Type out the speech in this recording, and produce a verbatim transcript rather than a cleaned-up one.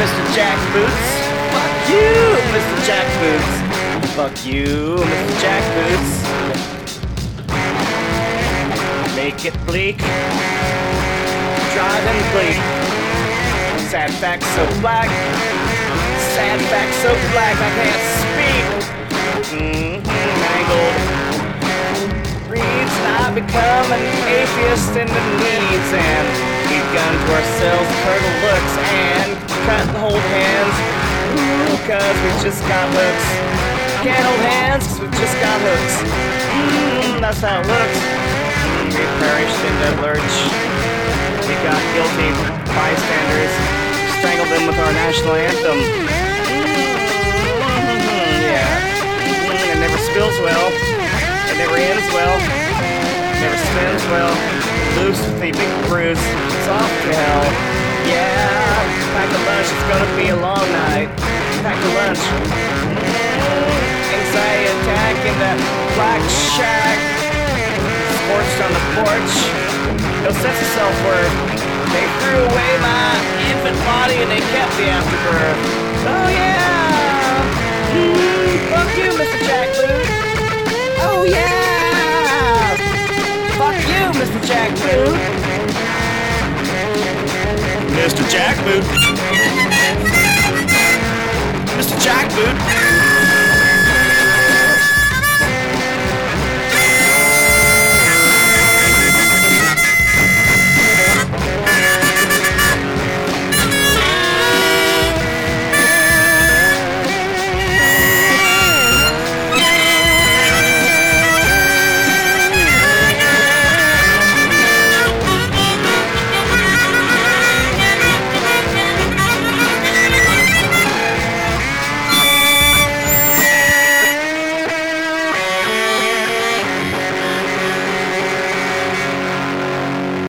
Mister Jackboots. Fuck you, Mister Jackboots. Fuck you, Mister Jackboots. Make it bleak. Driving bleak. Sad facts so black. Sad facts so black I can't speak. Mm-hmm, mangled. Reeds not become an atheist in the knees and eat gun to ourselves, turtle looks and cut and hold hands. Ooh, cause we just got hooks. Can't hold hands cause we just got hooks. Mmm, that's how it looks. Mm, we perished in the lurch. We got guilty bystanders. Strangled them with our national anthem. Mm-hmm, yeah. Mm, it never spills well. It never ends well. It never spins well. Loose with a big bruise. It's off to hell. Yeah. Pack a lunch. It's gonna be a long night. Pack a lunch. Mm, anxiety attack in that black shack. Scorched on the porch. No sense of self-worth. They threw away my infant body and they kept the afterbirth. Oh yeah! Mm, fuck you, Mister Jackboot. Oh yeah! Fuck you, Mister Jackboot. Mister Jackboot. Mister Jackboot.